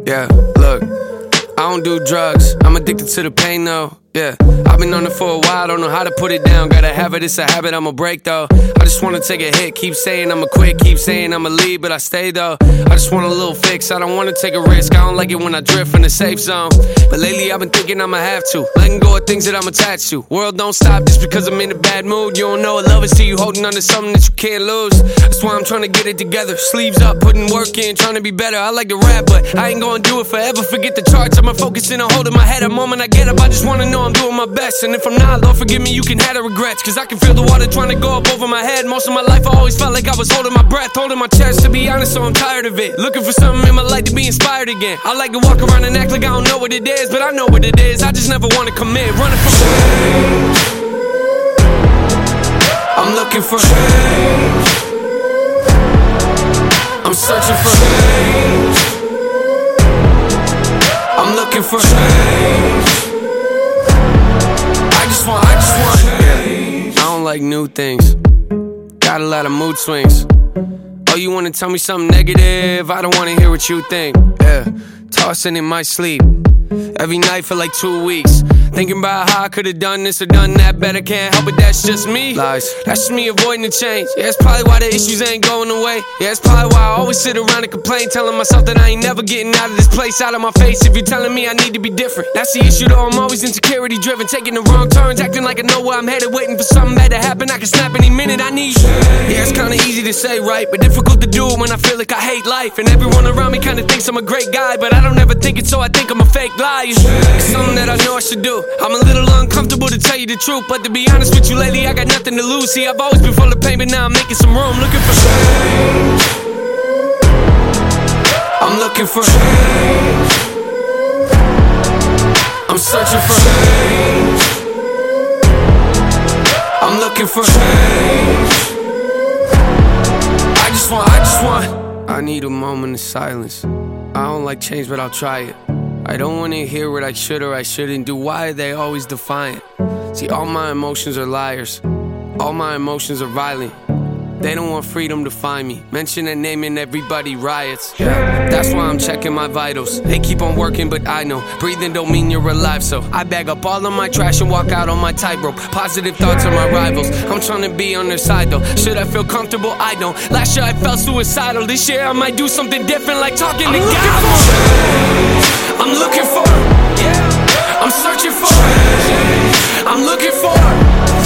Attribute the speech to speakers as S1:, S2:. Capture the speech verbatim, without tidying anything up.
S1: Yeah, look, I don't do drugs, I'm addicted to the pain though. Yeah, I've been on it for a while, don't know how to put it down. Gotta have it, it's a habit, I'ma break though. I just wanna take a hit, keep saying I'ma quit, keep saying I'ma leave, but I stay though. I just want a little fix, I don't wanna take a risk. I don't like it when I drift in the safe zone. But lately I've been thinking I'ma have to, letting go of things that I'm attached to. World don't stop just because I'm in a bad mood. You don't know what love is till you holding on to something that you can't lose. That's why I'm trying to get it together, sleeves up, putting work in, trying to be better. I like to rap, but I ain't gonna do it forever. Forget the charts, I'ma focus in on holding my head. A moment I get up, I just wanna know I'm doing my best. And if I'm not, Lord forgive me, you can have the regrets. Cause I can feel the water trying to go up over my head. Most of my life I always felt like I was holding my breath, holding my chest, to be honest, so I'm tired of it. Looking for something in my life to be inspired again. I like to walk around and act like I don't know what it is, but I know what it is, I just never wanna commit. Running from change, I'm looking for change, I'm searching for change, I'm looking for change. I just want, I just want change. I don't like new things, got a lot of mood swings. Oh, you wanna tell me something negative? I don't wanna hear what you think. Yeah, tossing in my sleep every night for like two weeks, thinking about how I could've done this or done that better. Can't help it, that's just me. Lies, that's just me avoiding the change. Yeah, that's probably why the issues ain't going away. Yeah, that's probably why I always sit around and complain, telling myself that I ain't never getting out of this place, out of my face. If you're telling me I need to be different, that's the issue though. I'm always insecurity driven, taking the wrong turns, acting like I know where I'm headed, waiting for something bad to happen. I can snap any minute I need. Yeah, it's kinda easy to say, right, but difficult to do when I feel like I hate life. And everyone around me kinda thinks I'm a great guy, but I don't ever think it, so I think I'm a fake liar. It's something that I know I should do. I'm a little uncomfortable to tell you the truth, but to be honest with you lately, I got nothing to lose. See, I've always been full of pain, but now I'm making some room, looking for change. I'm looking for change, I'm searching for change, I'm looking for change. I just want, I just want I need a moment of silence. I don't like change, but I'll try it. I don't wanna hear what I should or I shouldn't do. Why are they always defiant? See, all my emotions are liars, all my emotions are violent. They don't want freedom to find me. Mention a name and everybody riots. Yeah, that's why I'm checking my vitals. They keep on working, but I know breathing don't mean you're alive. So I bag up all of my trash and walk out on my tightrope. Positive thoughts are my rivals, I'm trying to be on their side though. Should I feel comfortable? I don't. Last year I felt suicidal. This year I might do something different, like talking I'm to God. I'm looking for, yeah, I'm searching for, I'm looking for